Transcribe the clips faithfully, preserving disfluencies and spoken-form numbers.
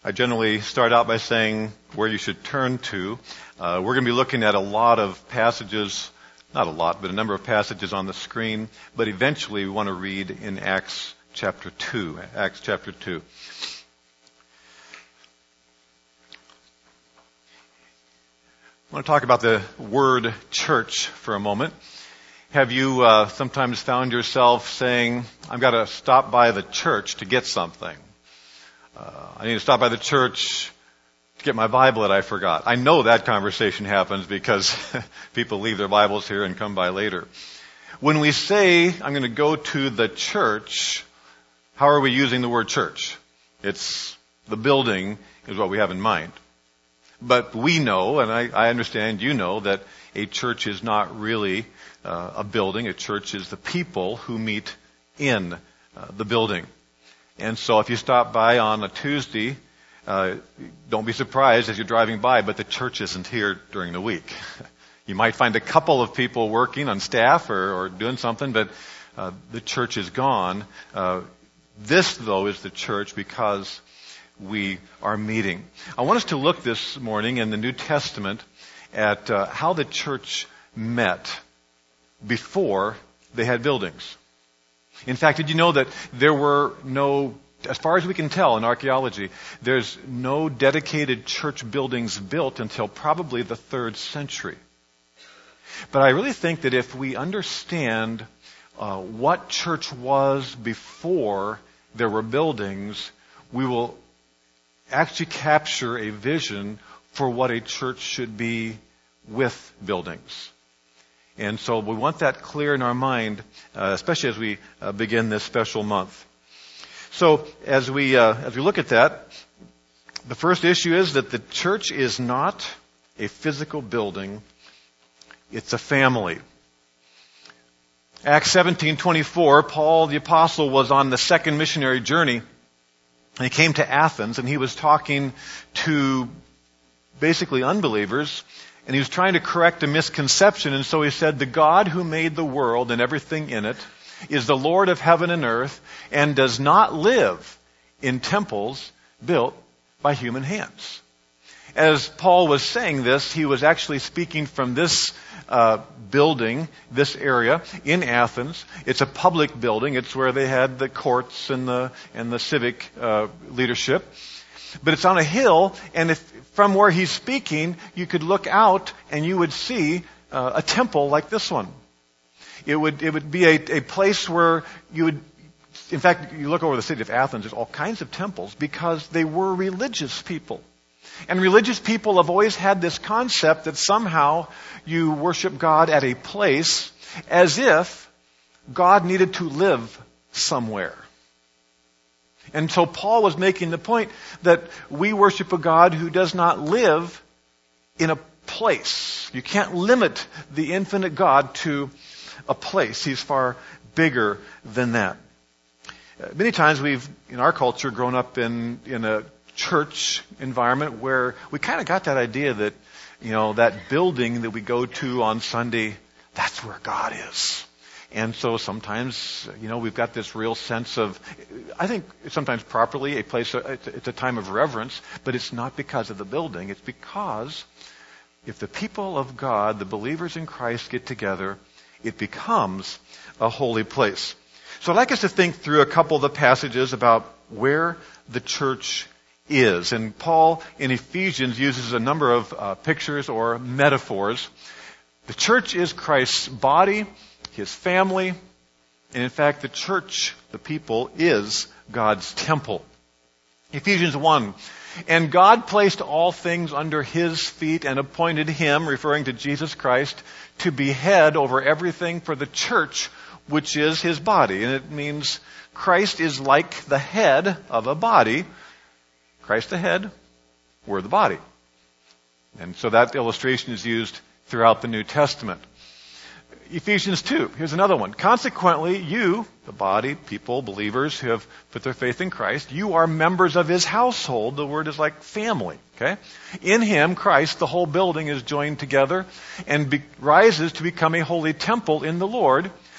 I generally start out by saying where you should turn to. Uh, we're going to be looking at a lot of passages, not a lot, but a number of passages on the screen, but eventually we want to read in Acts chapter two. Acts chapter two. I want to talk about the word church for a moment. Have you uh, sometimes found yourself saying, I've got to stop by the church to get something? Uh, I need to stop by the church to get my Bible that I forgot. I know that conversation happens because people leave their Bibles here and come by later. When we say, I'm going to go to the church, how are we using the word church? It's the building is what we have in mind. But we know, and I, I understand you know, that a church is not really uh, a building. A church is the people who meet in uh, the building. And so if you stop by on a Tuesday, uh, don't be surprised as you're driving by, but the church isn't here during the week. You might find a couple of people working on staff or, or doing something, but uh, the church is gone. Uh, this, though, is the church because we are meeting. I want us to look this morning in the New Testament at uh, how the church met before they had buildings. In fact, did you know that there were no, as far as we can tell in archaeology, there's no dedicated church buildings built until probably the third century. But I really think that if we understand uh, what church was before there were buildings, we will actually capture a vision for what a church should be with buildings. And so we want that clear in our mind, uh, especially as we uh, begin this special month. So as we uh, as we look at that, the first issue is that the church is not a physical building; it's a family. Acts seventeen twenty-four, Paul the apostle was on the second missionary journey. And he came to Athens, and he was talking to basically unbelievers, and he was trying to correct a misconception. And so he said, the God who made the world and everything in it is the Lord of heaven and earth and does not live in temples built by human hands. As Paul was saying this, he was actually speaking from this uh, building, this area in Athens. It's a public building. It's where they had the courts and the and the civic uh, leadership. But it's on a hill, and if from where he's speaking, you could look out and you would see uh, a temple like this one. It would it would be a, a place where you would, in fact, you look over the city of Athens, there's all kinds of temples because they were religious people. And religious people have always had this concept that somehow you worship God at a place as if God needed to live somewhere. And so Paul was making the point that we worship a God who does not live in a place. You can't limit the infinite God to a place. He's far bigger than that. Many times we've, in our culture, grown up in, in a church environment where we kind of got that idea that, you know, that building that we go to on Sunday, that's where God is. And so sometimes, you know, we've got this real sense of, I think sometimes properly, a place, it's a time of reverence, but it's not because of the building. It's because if the people of God, the believers in Christ get together, it becomes a holy place. So I'd like us to think through a couple of the passages about where the church is. And Paul in Ephesians uses a number of uh, pictures or metaphors. The church is Christ's body, his family, and in fact the church, the people, is God's temple. Ephesians one, and God placed all things under his feet and appointed him, referring to Jesus Christ, to be head over everything for the church, which is his body. And it means Christ is like the head of a body. Christ the head, we're the body. And so that illustration is used throughout the New Testament. Ephesians two, here's another one. Consequently, you, the body, people, believers who have put their faith in Christ, you are members of his household. The word is like family, okay? In him, Christ, the whole building is joined together and be, rises to become a holy temple in the Lord.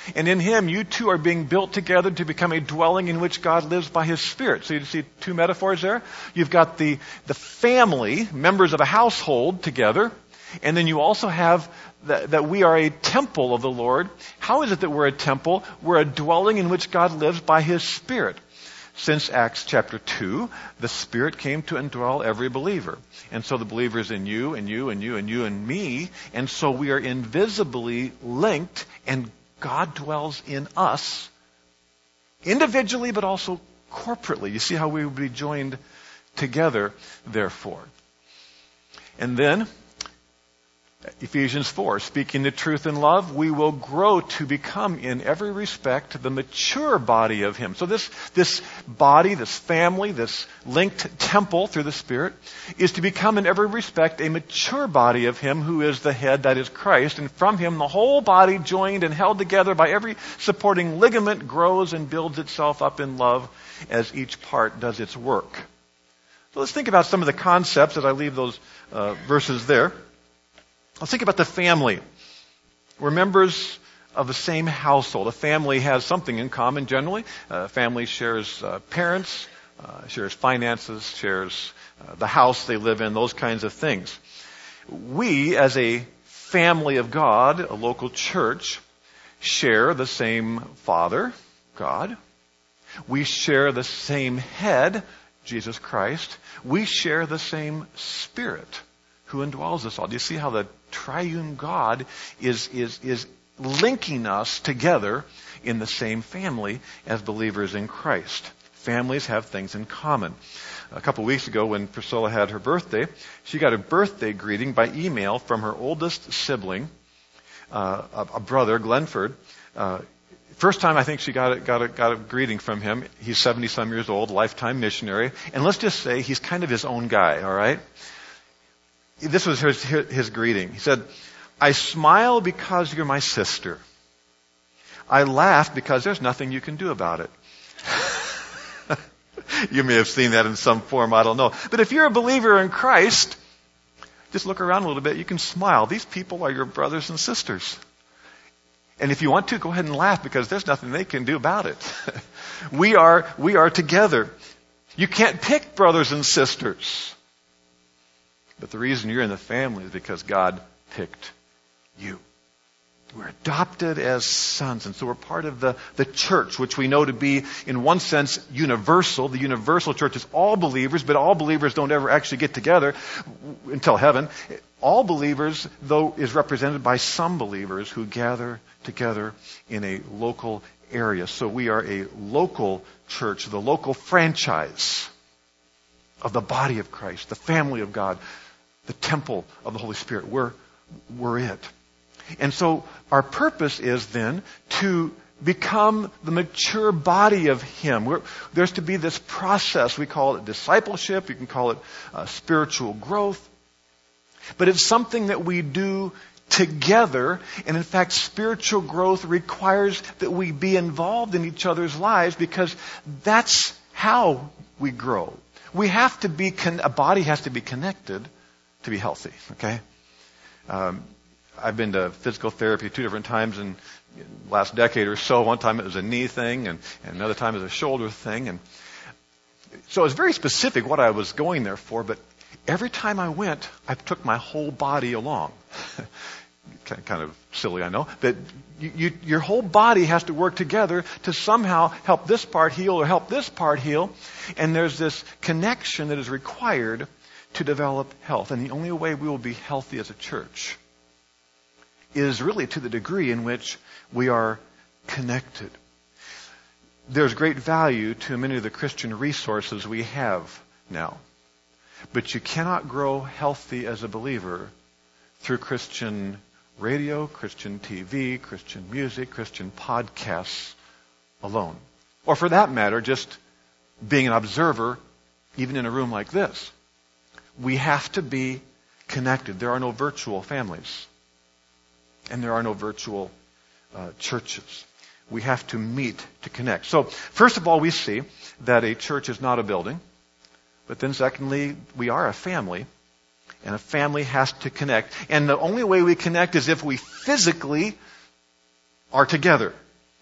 And in him, you two are being built together to become a dwelling in which God lives by his Spirit. So you see two metaphors there? You've got the, the family, members of a household together. And then you also have that, that we are a temple of the Lord. How is it that we're a temple? We're a dwelling in which God lives by his Spirit. Since Acts chapter two, the Spirit came to indwell every believer. And so the believer is in you, and you, and you, and you, and me. And so we are invisibly linked, and God dwells in us individually, but also corporately. You see how we will be joined together, therefore. And then, Ephesians four, speaking the truth in love, we will grow to become in every respect the mature body of him. So this, this body, this family, this linked temple through the Spirit is to become in every respect a mature body of him who is the head, that is Christ. And from him the whole body, joined and held together by every supporting ligament, grows and builds itself up in love as each part does its work. So let's think about some of the concepts as I leave those uh, verses there. Let's think about the family. We're members of the same household. A family has something in common generally. A family shares uh, parents, uh, shares finances, shares uh, the house they live in, those kinds of things. We, as a family of God, a local church, share the same Father, God. We share the same head, Jesus Christ. We share the same Spirit who indwells us all. Do you see how the triune God is, is, is linking us together in the same family as believers in Christ? Families have things in common. A couple of weeks ago when Priscilla had her birthday, she got a birthday greeting by email from her oldest sibling, uh, a, a brother, Glenford. Uh, First time I think she got a, got a, got a greeting from him. He's seventy-some years old, lifetime missionary. And let's just say he's kind of his own guy, all right? This was his, his greeting. He said, I smile because you're my sister. I laugh because there's nothing you can do about it. You may have seen that in some form, I don't know. But if you're a believer in Christ, just look around a little bit, you can smile. These people are your brothers and sisters. And if you want to, go ahead and laugh because there's nothing they can do about it. we are, we are together. You can't pick brothers and sisters. But the reason you're in the family is because God picked you. We're adopted as sons, and so we're part of the, the church, which we know to be, in one sense, universal. The universal church is all believers, but all believers don't ever actually get together until heaven. All believers, though, is represented by some believers who gather together in a local area. So we are a local church, the local franchise of the body of Christ, the family of God, the temple of the Holy Spirit. We're, we're it. And so our purpose is then to become the mature body of Him. We're, there's to be this process. We call it discipleship. You can call it uh, spiritual growth. But it's something that we do together. And in fact, spiritual growth requires that we be involved in each other's lives because that's how we grow. We have to be, con- a body has to be connected to be healthy, okay? Um, I've been to physical therapy two different times in the last decade or so. One time it was a knee thing, and, and another time it was a shoulder thing. And so it was very specific what I was going there for, but every time I went, I took my whole body along. Kind of silly, I know. But you, you, your whole body has to work together to somehow help this part heal or help this part heal. And there's this connection that is required to develop health. And the only way we will be healthy as a church is really to the degree in which we are connected. There's great value to many of the Christian resources we have now. But you cannot grow healthy as a believer through Christian radio, Christian T V, Christian music, Christian podcasts alone. Or for that matter, just being an observer, even in a room like this. We have to be connected. There are no virtual families. And there are no virtual uh, churches. We have to meet to connect. So, first of all, we see that a church is not a building. But then secondly, we are a family. And a family has to connect. And the only way we connect is if we physically are together.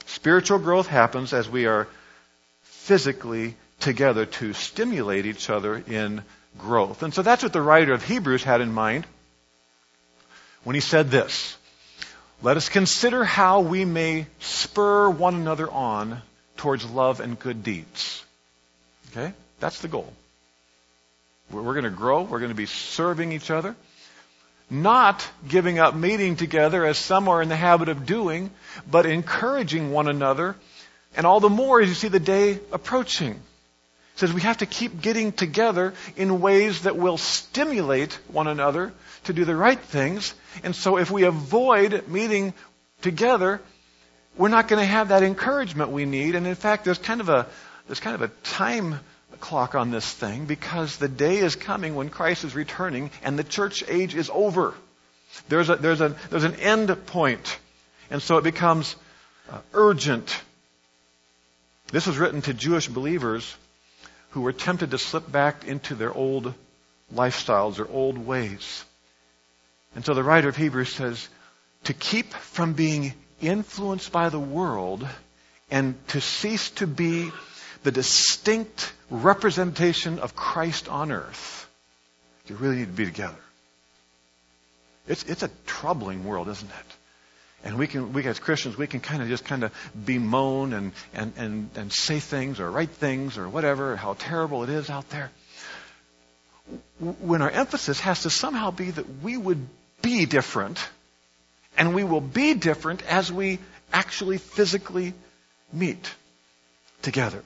Spiritual growth happens as we are physically together to stimulate each other in growth. And so that's what the writer of Hebrews had in mind when he said this: let us consider how we may spur one another on towards love and good deeds. Okay? That's the goal. We're going to grow. We're going to be serving each other. Not giving up meeting together as some are in the habit of doing, but encouraging one another. And all the more as you see the day approaching. It says we have to keep getting together in ways that will stimulate one another to do the right things. And so if we avoid meeting together, we're not going to have that encouragement we need. And in fact, there's kind of a there's kind of a time clock on this thing, because the day is coming when Christ is returning and the church age is over. There's a there's a there's an end point. And so it becomes uh, urgent. This was written to Jewish believers who were tempted to slip back into their old lifestyles, their old ways. And so the writer of Hebrews says, to keep from being influenced by the world and to cease to be the distinct representation of Christ on earth, you really need to be together. It's it's a troubling world, isn't it? And we can, we as Christians, we can kind of just kind of bemoan and, and, and, and say things or write things or whatever, how terrible it is out there. When our emphasis has to somehow be that we would be different, and we will be different as we actually physically meet together.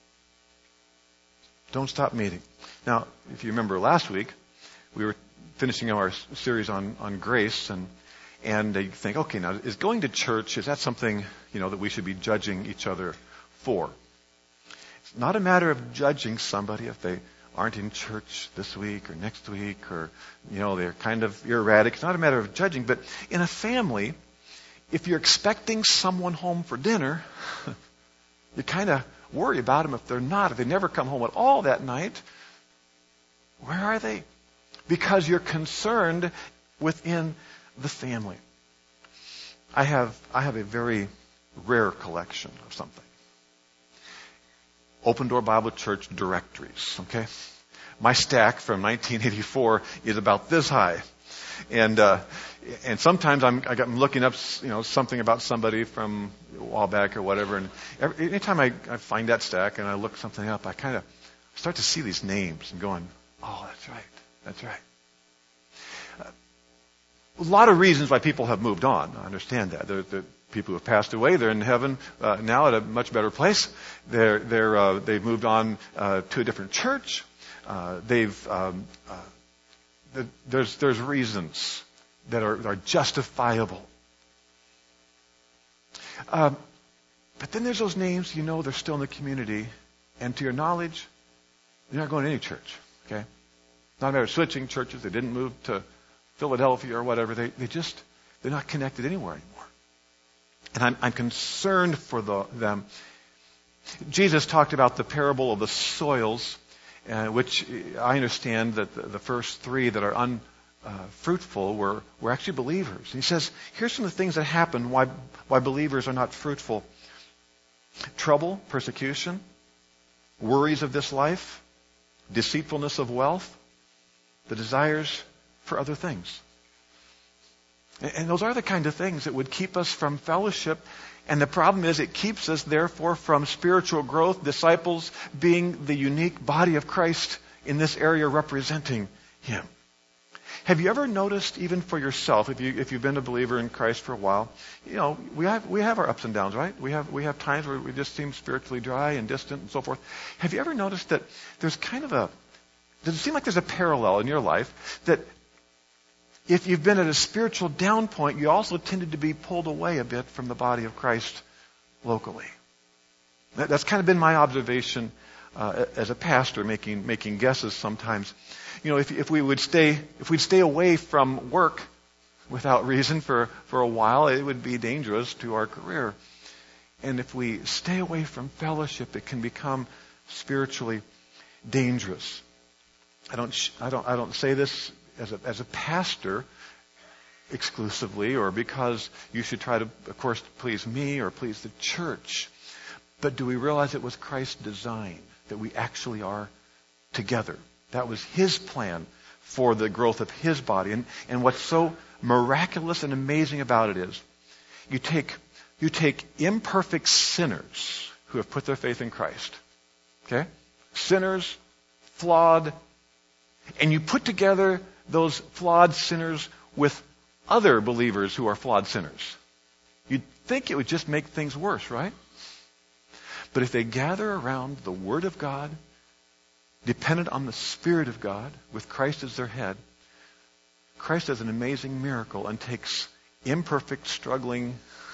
Don't stop meeting. Now, if you remember last week, we were finishing our series on, on grace, and and you think, okay, now, is going to church, is that something, you know, that we should be judging each other for? It's not a matter of judging somebody if they aren't in church this week or next week, or, you know, they're kind of erratic. It's not a matter of judging, but in a family, if you're expecting someone home for dinner, you kind of worry about them if they're not. If they never come home at all that night, where are they? Because you're concerned within the family. I have I have a very rare collection of something. Open Door Bible Church directories, okay? My stack from nineteen eighty-four is about this high. And uh, and sometimes I'm I'm looking up, you know, something about somebody from a while back or whatever, and every, anytime I, I find that stack and I look something up, I kind of start to see these names and going, oh, that's right, that's right. Uh, a lot of reasons why people have moved on. I understand that. There, there, people who have passed away, they're in heaven uh, now at a much better place. They're they're uh, they've moved on uh, to a different church. Uh, they've um, uh, there's there's reasons that are, are justifiable. Uh, but then there's those names, you know, they're still in the community, and to your knowledge, they're not going to any church. Okay, not a matter of switching churches. They didn't move to Philadelphia or whatever. They they just they're not connected anywhere anymore. And I'm I'm concerned for the, them. Jesus talked about the parable of the soils, uh, which I understand that the, the first three that are unfruitful uh, were were actually believers. And he says, here's some of the things that happen why why believers are not fruitful: trouble, persecution, worries of this life, deceitfulness of wealth, the desires for other things. And those are the kind of things that would keep us from fellowship. And the problem is it keeps us, therefore, from spiritual growth, disciples being the unique body of Christ in this area representing Him. Have you ever noticed, even for yourself, if you if you've been a believer in Christ for a while, you know, we have we have our ups and downs, right? We have we have times where we just seem spiritually dry and distant and so forth. Have you ever noticed that there's kind of a does it seem like there's a parallel in your life that if you've been at a spiritual down point, you also tended to be pulled away a bit from the body of Christ locally? That, that's kind of been my observation uh, as a pastor, making making guesses sometimes. You know, if if we would stay if we'd stay away from work without reason for, for a while, it would be dangerous to our career. And if we stay away from fellowship, it can become spiritually dangerous. I don't I don't I don't say this as a as a pastor exclusively or because you should try to, of course, please me or please the church. But do we realize it was Christ's design that we actually are together? That was his plan for the growth of his body. And, and what's so miraculous and amazing about it is you take, you take imperfect sinners who have put their faith in Christ. Okay? Sinners, flawed, and you put together those flawed sinners with other believers who are flawed sinners. You'd think it would just make things worse, right? But if they gather around the Word of God, dependent on the Spirit of God, with Christ as their head, Christ does an amazing miracle and takes imperfect, struggling,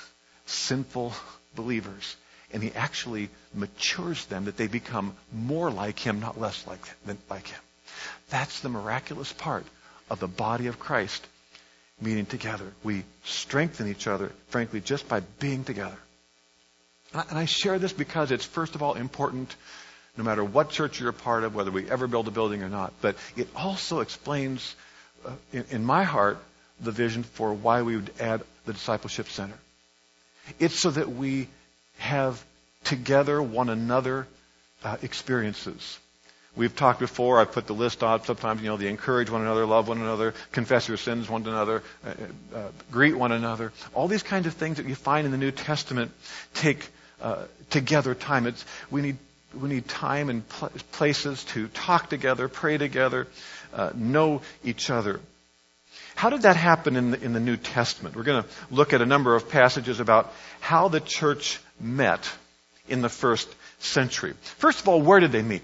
sinful believers, and he actually matures them that they become more like him, not less like, than like him. That's the miraculous part of the body of Christ meeting together. We strengthen each other, frankly, just by being together. And I share this because it's, first of all, important no matter what church you're a part of, whether we ever build a building or not. But it also explains, uh, in, in my heart, the vision for why we would add the Discipleship Center. It's so that we have together one another uh, experiences. We've talked before, I've put the list on sometimes, you know, the encourage one another, love one another, confess your sins one to another, uh, uh, greet one another. All these kinds of things that you find in the New Testament take uh, together time. It's, we need we need time and pl- places to talk together, pray together, uh, know each other. How did that happen in the, in the New Testament? We're going to look at a number of passages about how the church met in the first century. First of all, where did they meet?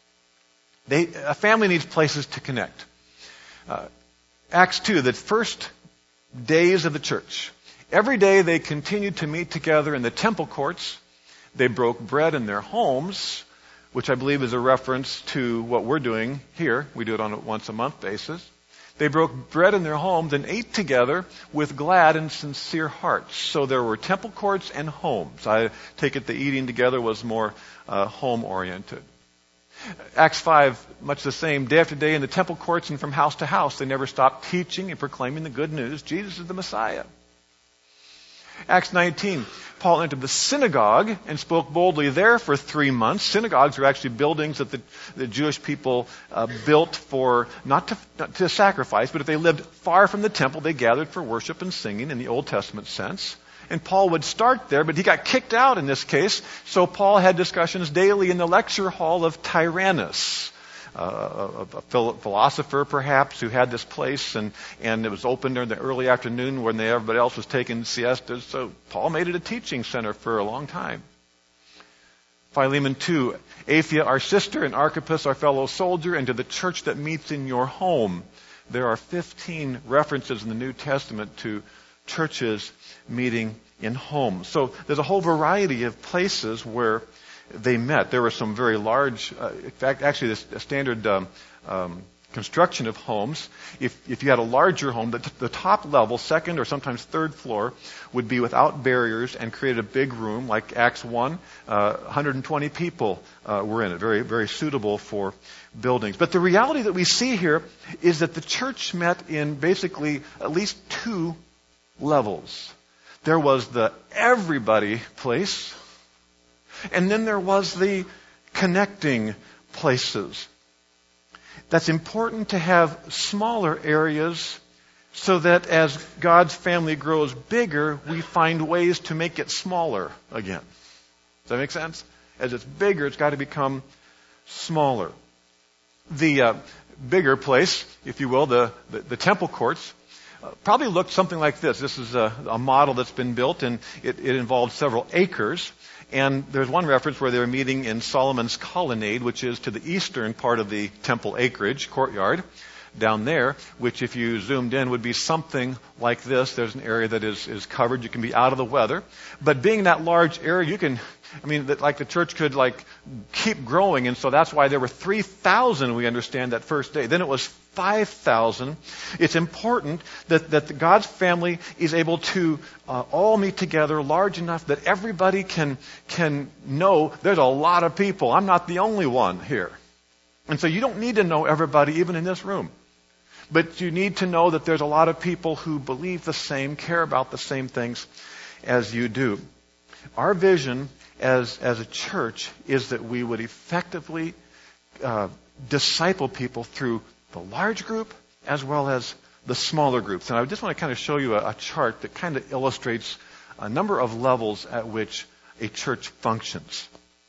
They, a family needs places to connect. Uh, Acts two, the first days of the church. Every day they continued to meet together in the temple courts. They broke bread in their homes, which I believe is a reference to what we're doing here. We do it on a once a month basis. They broke bread in their homes and ate together with glad and sincere hearts. So there were temple courts and homes. I take it the eating together was more uh, home-oriented. Acts five, much the same. Day after day in the temple courts and from house to house, they never stopped teaching and proclaiming the good news. Jesus is the Messiah. Acts nineteen, Paul entered the synagogue and spoke boldly there for three months. Synagogues are actually buildings that the, the Jewish people uh, built for, not to, not to sacrifice, but if they lived far from the temple, they gathered for worship and singing in the Old Testament sense. And Paul would start there, but he got kicked out in this case, so Paul had discussions daily in the lecture hall of Tyrannus, uh, a, a philosopher perhaps who had this place, and, and it was open during the early afternoon when they, everybody else was taking siestas, so Paul made it a teaching center for a long time. Philemon two, Aphia our sister and Archippus our fellow soldier, and to the church that meets in your home. There are fifteen references in the New Testament to churches meeting in homes. So there's a whole variety of places where they met. There were some very large, uh, in fact, actually this a standard um, um, construction of homes. If, if you had a larger home, the, the top level, second or sometimes third floor, would be without barriers and create a big room like Acts one. Uh, one hundred twenty people uh, were in it. Very, very suitable for buildings. But the reality that we see here is that the church met in basically at least two levels. There was the everybody place, and then there was the connecting places. That's important to have smaller areas so that as God's family grows bigger, we find ways to make it smaller again. Does that make sense? As it's bigger, it's got to become smaller. The uh, bigger place, if you will, the, the, the temple courts, Uh, probably looked something like this. This is a, a model that's been built, and it, it involved several acres. And there's one reference where they were meeting in Solomon's colonnade, which is to the eastern part of the temple acreage, courtyard, down there, which if you zoomed in would be something like this. There's an area that is, is covered. You can be out of the weather. But being that large area, you can, I mean, that, like the church could like keep growing. And so that's why there were three thousand, we understand, that first day. Then it was five thousand. It's important that, that the God's family is able to uh, all meet together large enough that everybody can, can know there's a lot of people. I'm not the only one here. And so you don't need to know everybody even in this room. But you need to know that there's a lot of people who believe the same, care about the same things as you do. Our vision as, as a church is that we would effectively uh, disciple people through the large group as well as the smaller groups. And I just want to kind of show you a, a chart that kind of illustrates a number of levels at which a church functions.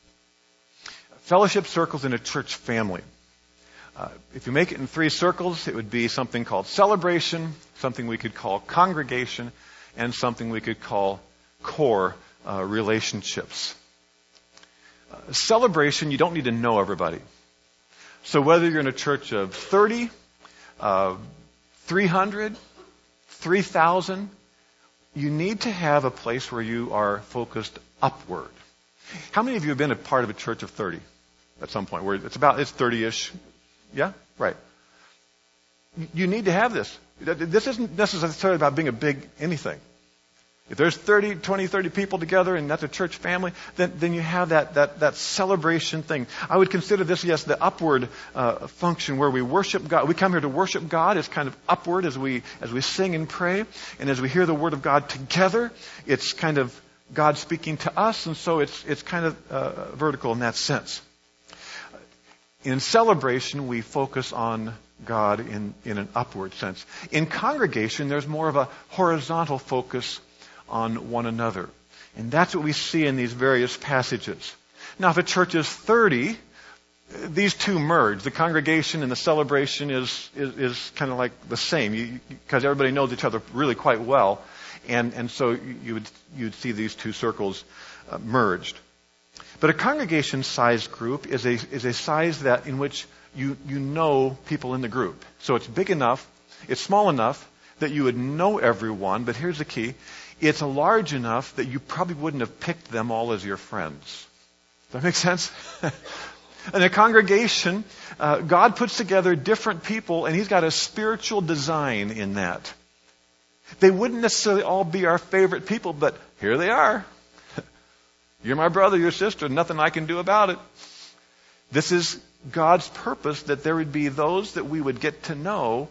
Fellowship circles in a church family. Uh, if you make it in three circles, it would be something called celebration, something we could call congregation, and something we could call core uh, relationships. Uh, celebration, you don't need to know everybody. So whether you're in a church of thirty, uh, three hundred, three thousand, you need to have a place where you are focused upward. How many of you have been a part of a church of thirty at some point? Where it's about, it's thirty-ish. Yeah? Right. You need to have this. This isn't necessarily about being a big anything. If there's thirty, twenty, thirty people together and that's a church family, then, then you have that, that, that celebration thing. I would consider this, yes, the upward uh, function where we worship God. We come here to worship God. It's kind of upward as we, as we sing and pray. And as we hear the Word of God together, it's kind of God speaking to us. And so it's, it's kind of uh, vertical in that sense. In celebration, we focus on God in, in an upward sense. In congregation, there's more of a horizontal focus on one another. And that's what we see in these various passages. Now, if a church is thirty, these two merge. The congregation and the celebration is, is, is kind of like the same, because everybody knows each other really quite well. And, and so you would, you'd see these two circles uh, merged. But a congregation-sized group is a is a size that in which you you know people in the group. So it's big enough, it's small enough that you would know everyone. But here's the key: it's large enough that you probably wouldn't have picked them all as your friends. Does that make sense? In a congregation, uh, God puts together different people, and He's got a spiritual design in that. They wouldn't necessarily all be our favorite people, but here they are. You're my brother, your sister, nothing I can do about it. This is God's purpose, that there would be those that we would get to know,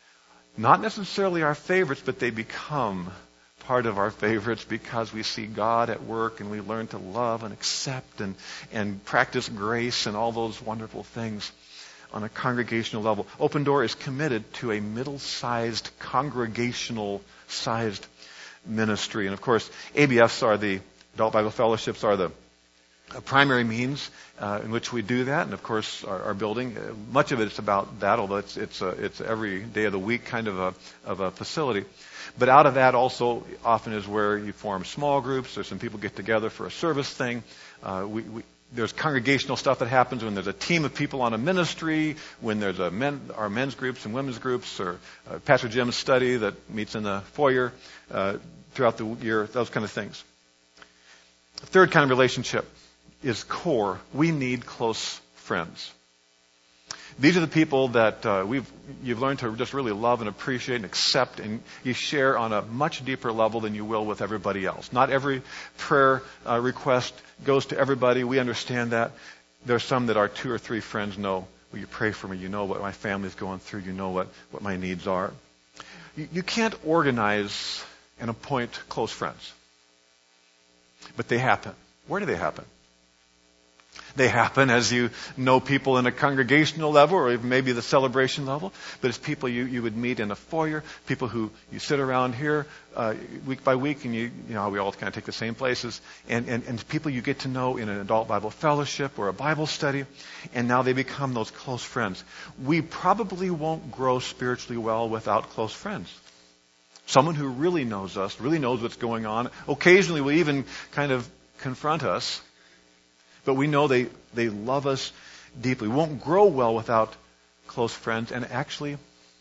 not necessarily our favorites, but they become part of our favorites because we see God at work and we learn to love and accept and, and practice grace and all those wonderful things on a congregational level. Open Door is committed to a middle-sized, congregational-sized ministry. And of course, A B Fs are the Adult Bible Fellowships are the primary means uh, in which we do that. And of course, our, our building, uh, much of it is about that, although it's it's, a, it's every day of the week kind of a of a facility. But out of that also often is where you form small groups. There's some people get together for a service thing. Uh, we, we, there's congregational stuff that happens when there's a team of people on a ministry, when there's a men, our men's groups and women's groups, or uh, Pastor Jim's study that meets in the foyer uh, throughout the year, those kind of things. The third kind of relationship is core. We need close friends. These are the people that uh, we've you've learned to just really love and appreciate and accept, and you share on a much deeper level than you will with everybody else. Not every prayer uh, request goes to everybody. We understand that. There are some that our two or three friends know. Will you pray for me? You know what my family's going through. You know what, what my needs are. You, you can't organize and appoint close friends. But they happen. Where do they happen? They happen as you know people in a congregational level or even maybe the celebration level. But it's people you, you would meet in a foyer, people who you sit around here uh, week by week, and you, you know how we all kind of take the same places. And, and, and people you get to know in an adult Bible fellowship or a Bible study. And now they become those close friends. We probably won't grow spiritually well without close friends. Someone who really knows us, really knows what's going on. Occasionally will even kind of confront us. But we know they, they love us deeply. We won't grow well without close friends. And actually,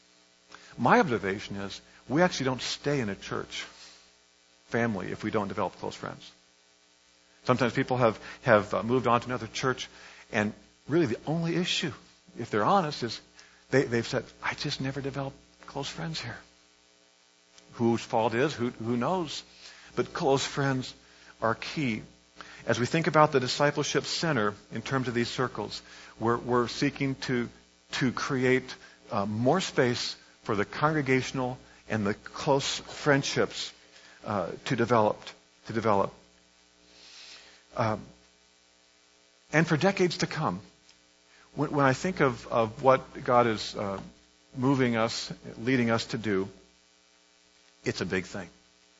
my observation is we actually don't stay in a church family if we don't develop close friends. Sometimes people have, have uh, moved on to another church, and really the only issue, if they're honest, is they, they've said, I just never developed close friends here. Whose fault is, who, who knows? But close friends are key. As we think about the discipleship center in terms of these circles, we're, we're seeking to, to create uh, more space for the congregational and the close friendships uh, to develop. To develop. Um, and for decades to come. When, when I think of, of what God is uh, moving us, leading us to do, it's a big thing.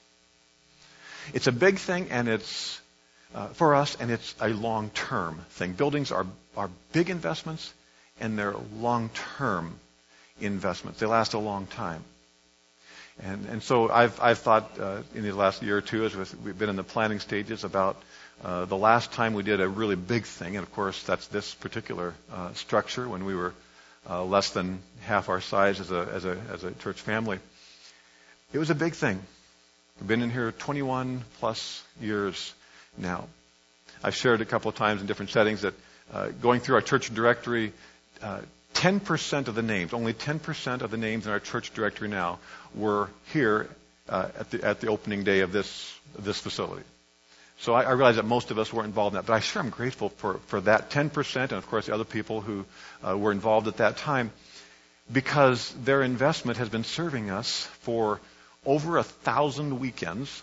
It's a big thing, and it's uh, for us, and it's a long-term thing. Buildings are are big investments, and they're long-term investments. They last a long time. And and so I've I've thought uh, in the last year or two, as we've been in the planning stages, about uh, the last time we did a really big thing, and of course that's this particular uh, structure when we were uh, less than half our size as a as a as a church family. It was a big thing. We've been in here twenty-one plus years now. I've shared a couple of times in different settings that uh, going through our church directory, uh, ten percent of the names, only ten percent of the names in our church directory now were here uh, at the at the opening day of this of this facility. So I, I realize that most of us weren't involved in that, but I sure am grateful for, for that ten percent and, of course, the other people who uh, were involved at that time, because their investment has been serving us for over a thousand weekends,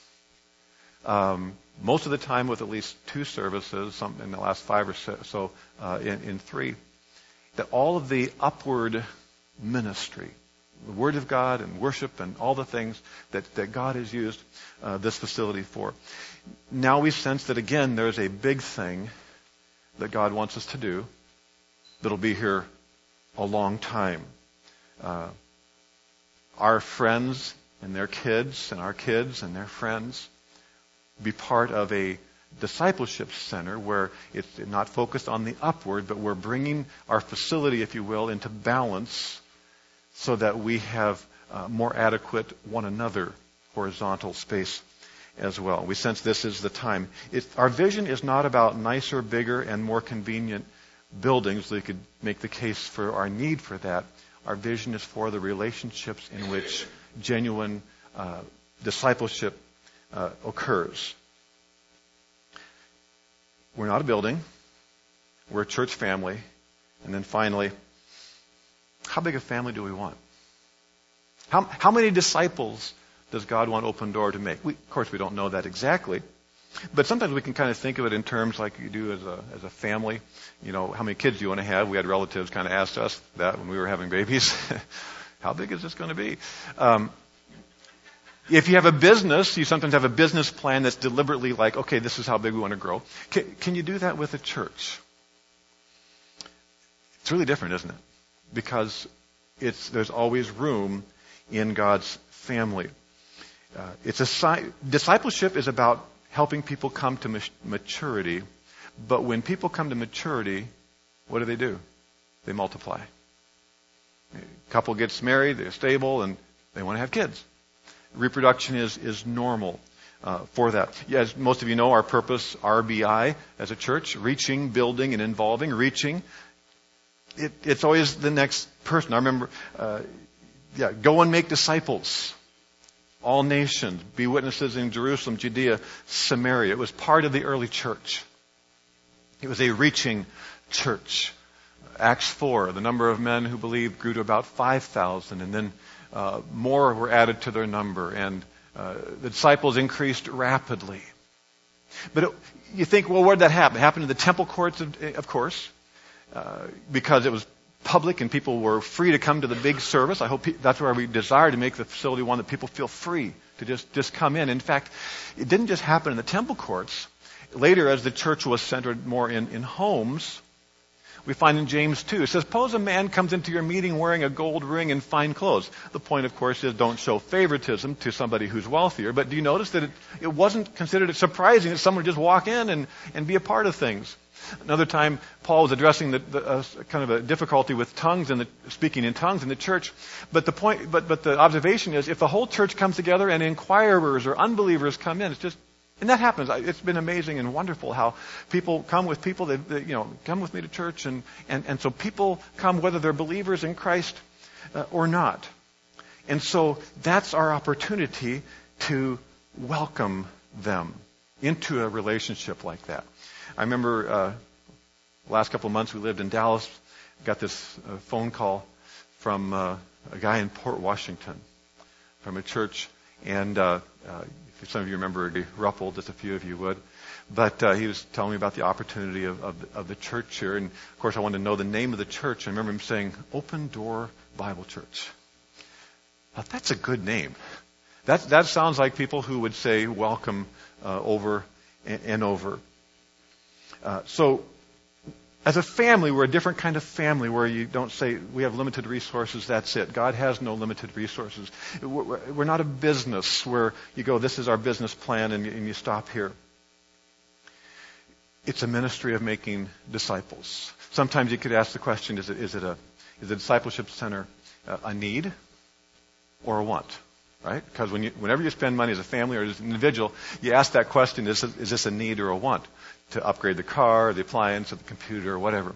um, most of the time with at least two services, some in the last five or so, so uh, in, in three, that all of the upward ministry, the Word of God and worship and all the things that, that God has used uh, this facility for. Now we sense that, again, there's a big thing that God wants us to do that'll be here a long time. Uh, our friends and their kids and our kids and their friends be part of a discipleship center where it's not focused on the upward, but we're bringing our facility, if you will, into balance so that we have uh, more adequate one another horizontal space as well. We sense this is the time. It, our vision is not about nicer, bigger, and more convenient buildings. They could make the case for our need for that. Our vision is for the relationships in which genuine uh, discipleship uh, occurs. We're not a building. We're a church family. And then finally, how big a family do we want? How, how many disciples does God want Open Door to make? We, of course, we don't know that exactly. But sometimes we can kind of think of it in terms like you do as a as a family. You know, how many kids do you want to have? We had relatives kind of ask us that when we were having babies. How big is this going to be? Um, if you have a business, you sometimes have a business plan that's deliberately like, okay, this is how big we want to grow. Can, can you do that with a church? It's really different, isn't it? Because it's there's always room in God's family. Uh, it's a si- discipleship is about helping people come to maturity. But when people come to maturity, what do they do? They multiply. A couple gets married, they're stable, and they want to have kids. Reproduction is, is normal uh, for that. Yeah, as most of you know, our purpose, R B I, as a church, reaching, building, and involving. Reaching, it, it's always the next person. I remember, uh, yeah, go and make disciples. All nations, be witnesses in Jerusalem, Judea, Samaria. It was part of the early church. It was a reaching church. Acts four, the number of men who believed grew to about five thousand, and then uh, more were added to their number, and uh, the disciples increased rapidly. But it, you think, well, where did that happen? It happened in the temple courts, of, of course, uh, because it was public and people were free to come to the big service. I hope pe- that's where we desire to make the facility one that people feel free to just, just come in. In fact, it didn't just happen in the temple courts. Later, as the church was centered more in, in homes, we find in James two, it says, suppose a man comes into your meeting wearing a gold ring and fine clothes. The point, of course, is don't show favoritism to somebody who's wealthier. But do you notice that it, it wasn't considered surprising that someone would just walk in and, and be a part of things? Another time, Paul was addressing the, the uh, kind of a difficulty with tongues and the, speaking in tongues in the church. But the point, but but the observation is, if the whole church comes together and inquirers or unbelievers come in, it's just, and that happens. It's been amazing and wonderful how people come with people that, that you know come with me to church, and and and so people come whether they're believers in Christ uh, or not. And so that's our opportunity to welcome them into a relationship like that. I remember uh, last couple of months we lived in Dallas. Got this uh, phone call from uh, a guy in Port Washington, from a church, and uh, uh, if some of you remember Ruppel, just a few of you would. But uh, he was telling me about the opportunity of, of, of the church here. And, of course, I wanted to know the name of the church. I remember him saying, Open Door Bible Church. Now, that's a good name. That, that sounds like people who would say welcome uh, over and, and over. Uh, so, as a family, we're a different kind of family where you don't say, we have limited resources, that's it. God has no limited resources. We're, we're not a business where you go, this is our business plan, and you, and you stop here. It's a ministry of making disciples. Sometimes you could ask the question, is it, is it a, is a discipleship center a, a need or a want? Right? Because when you, whenever you spend money as a family or as an individual, you ask that question, is, is this a need or a want? To upgrade the car, or the appliance, or the computer, or whatever.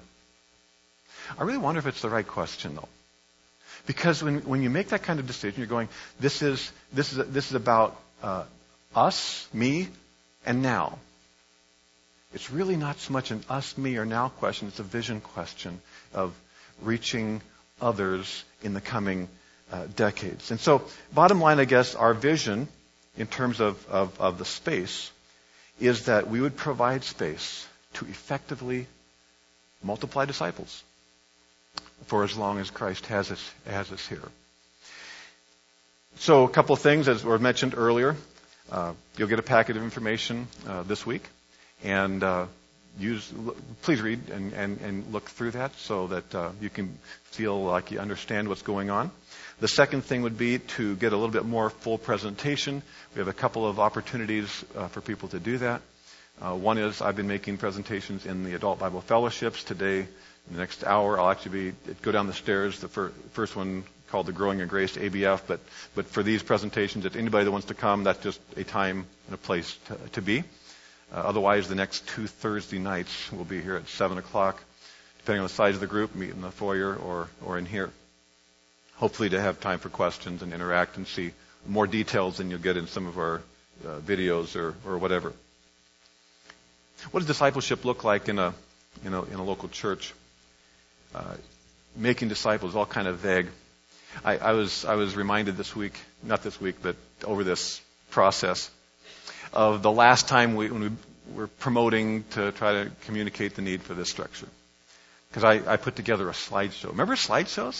I really wonder if it's the right question, though. Because when, when you make that kind of decision, you're going, this is, this is, this is about uh, us, me, and now. It's really not so much an us, me, or now question. It's a vision question of reaching others in the coming uh, decades. And so, bottom line, I guess, our vision in terms of, of, of the space is that we would provide space to effectively multiply disciples for as long as Christ has us, has us here. So, a couple of things, as were mentioned earlier. Uh, you'll get a packet of information uh, this week. And uh, use, please read and, and, and look through that so that uh, you can feel like you understand what's going on. The second thing would be to get a little bit more full presentation. We have a couple of opportunities uh, for people to do that. Uh, one is I've been making presentations in the Adult Bible Fellowships. Today, in the next hour, I'll actually be go down the stairs. The fir- first one called the Growing in Grace A B F. But but for these presentations, if anybody that wants to come, that's just a time and a place to, to be. Uh, otherwise, the next two Thursday nights will be here at seven o'clock, depending on the size of the group, meet in the foyer or, or in here. Hopefully to have time for questions and interact and see more details than you'll get in some of our uh, videos or, or whatever. What does discipleship look like in a, in a, in a local church? Uh, making disciples is all kind of vague. I, I was I was reminded this week, not this week, but over this process, of the last time we, when we were promoting to try to communicate the need for this structure. Because I, I put together a slideshow. Remember slideshows?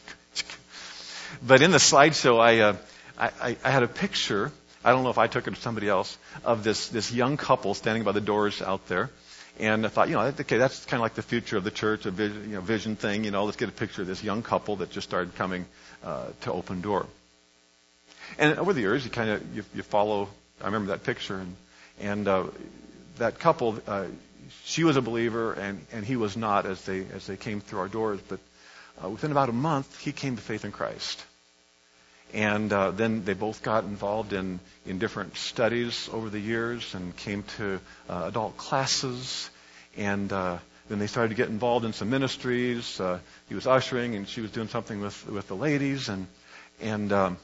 But in the slideshow, I, uh, I, I had a picture, I don't know if I took it or somebody else, of this, this young couple standing by the doors out there. And I thought, you know, okay, that's kind of like the future of the church, a vision, you know, vision thing. You know, let's get a picture of this young couple that just started coming uh, to Open Door. And over the years, you kind of you, you follow. I remember that picture, and and uh, that couple, uh, she was a believer, and, and he was not as they as they came through our doors. But uh, within about a month, he came to faith in Christ, and uh, then they both got involved in in different studies over the years, and came to uh, adult classes, and uh, then they started to get involved in some ministries. Uh, he was ushering, and she was doing something with with the ladies, and and. Um,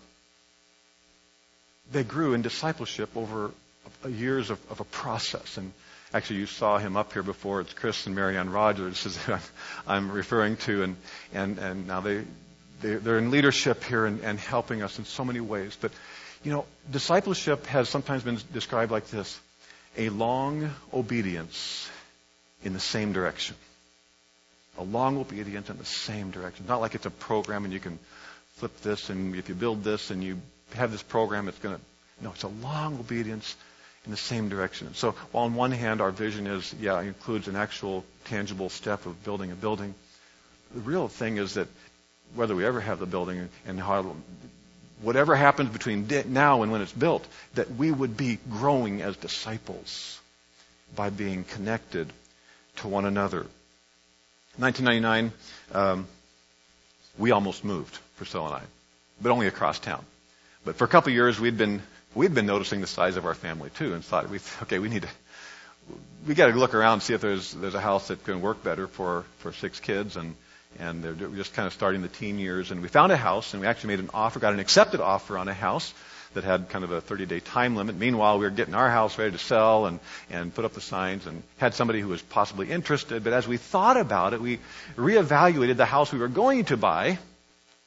They grew in discipleship over years of, of a process. And actually, you saw him up here before. It's Chris and Marianne Rogers who I'm referring to. And, and, and now they, they, they're in leadership here and, and helping us in so many ways. But, you know, discipleship has sometimes been described like this: a long obedience in the same direction. A long obedience in the same direction. Not like it's a program and you can flip this, and if you build this and you have this program, it's going to... No, it's a long obedience in the same direction. So while on one hand our vision is, yeah, it includes an actual tangible step of building a building, the real thing is that whether we ever have the building and how, whatever happens between now and when it's built, that we would be growing as disciples by being connected to one another. In nineteen ninety-nine, um, we almost moved, Priscilla and I, but only across town. But for a couple of years, we'd been we'd been noticing the size of our family too, and thought, we okay, we need to we got to look around and see if there's there's a house that can work better for for six kids, and and they're just kind of starting the teen years. And we found a house, and we actually made an offer, got an accepted offer on a house that had kind of a thirty-day time limit. Meanwhile, we were getting our house ready to sell and and put up the signs, and had somebody who was possibly interested. But as we thought about it, we reevaluated the house we were going to buy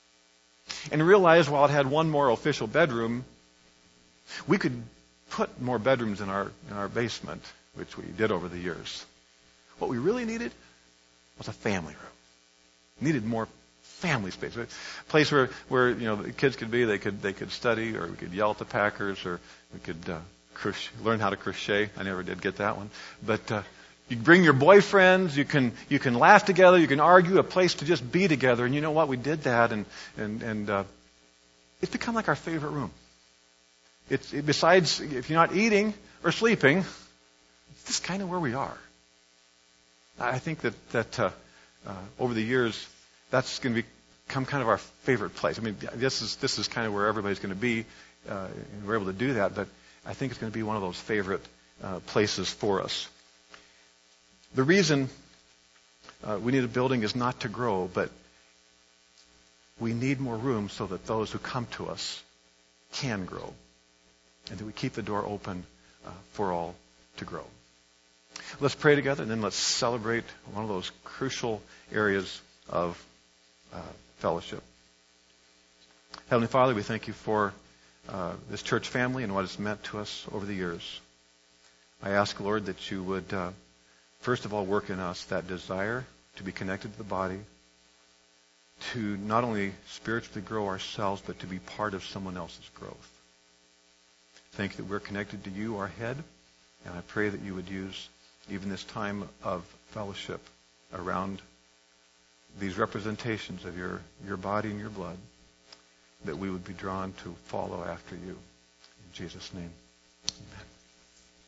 And realized while it had one more official bedroom, we could put more bedrooms in our in our basement, which we did over the years. What we really needed was a family room. Needed more family space, a place where where you know the kids could be. They could they could study, or we could yell at the Packers, or we could uh, crochet, learn how to crochet. I never did get that one, but uh, you can bring your boyfriends. You can you can laugh together. You can argue. A place to just be together. And you know what? We did that, and and and uh, it's become like our favorite room. It's it, besides if you're not eating or sleeping, it's just kind of where we are. I think that that uh, uh, over the years, that's going to become kind of our favorite place. I mean, this is this is kind of where everybody's going to be, uh, and we're able to do that. But I think it's going to be one of those favorite uh, places for us. The reason uh, we need a building is not to grow, but we need more room so that those who come to us can grow, and that we keep the door open uh, for all to grow. Let's pray together, and then let's celebrate one of those crucial areas of uh, fellowship. Heavenly Father, we thank you for uh, this church family and what it's meant to us over the years. I ask, Lord, that you would, uh, first of all, work in us that desire to be connected to the body, to not only spiritually grow ourselves, but to be part of someone else's growth. Thank you that we're connected to you, our head, and I pray that you would use even this time of fellowship around these representations of your, your body and your blood, that we would be drawn to follow after you. In Jesus' name, amen.